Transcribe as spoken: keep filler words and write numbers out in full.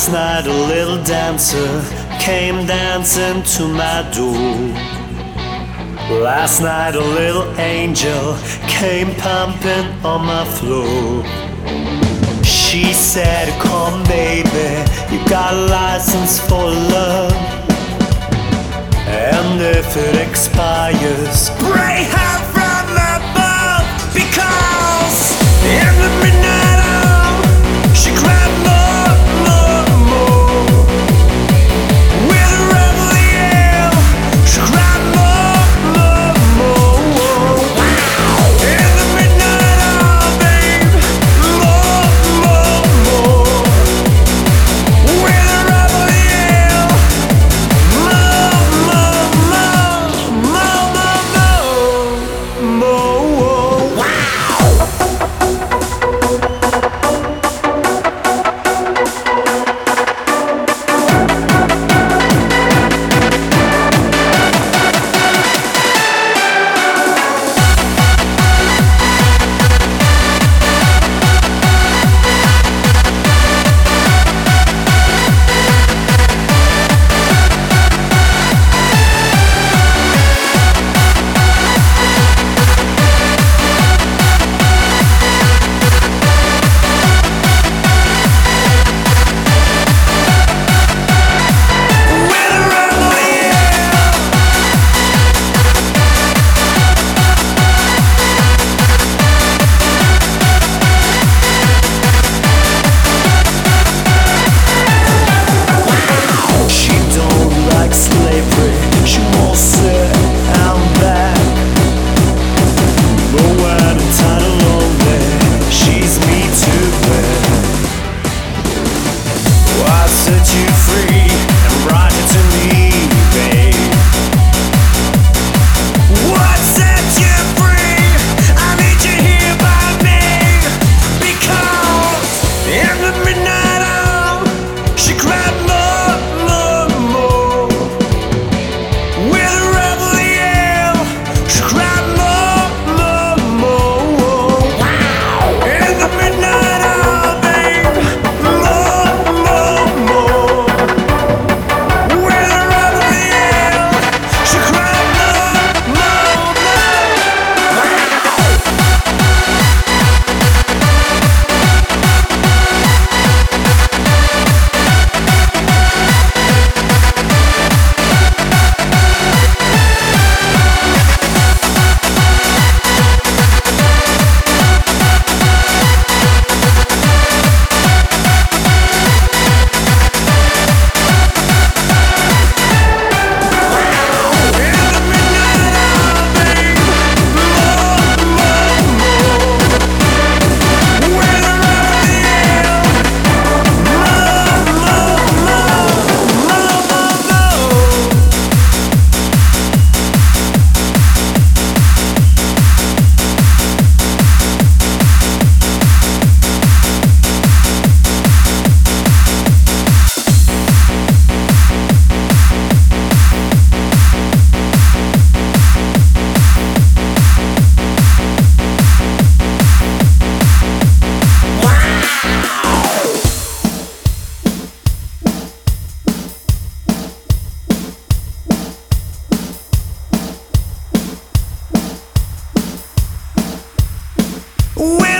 Last night a little dancer came dancing to my door. Last night a little angel came pumping on my floor. She said, come baby, you got a license for love, and if it expires, pray out from above. Because in the midnight hour she cried more, more, more. With a rebel yell, she cried more, more, more. In the midnight hour, babe, more, more, more. With a rebel yell, more, more, more, more, more, more. Wow. She won't sit and back, but when I'm tired and lonely, she's me to blame. I set you free and brought you to me, babe. What set you free? I need you here by me. Because in the midnight hour she cried more, more, more. With a rebel yell, she cried more, more, more. Wow. In the midnight hour, babe, more, more, more. With a rebel yell, she cried more, more, more. Wow. Wow.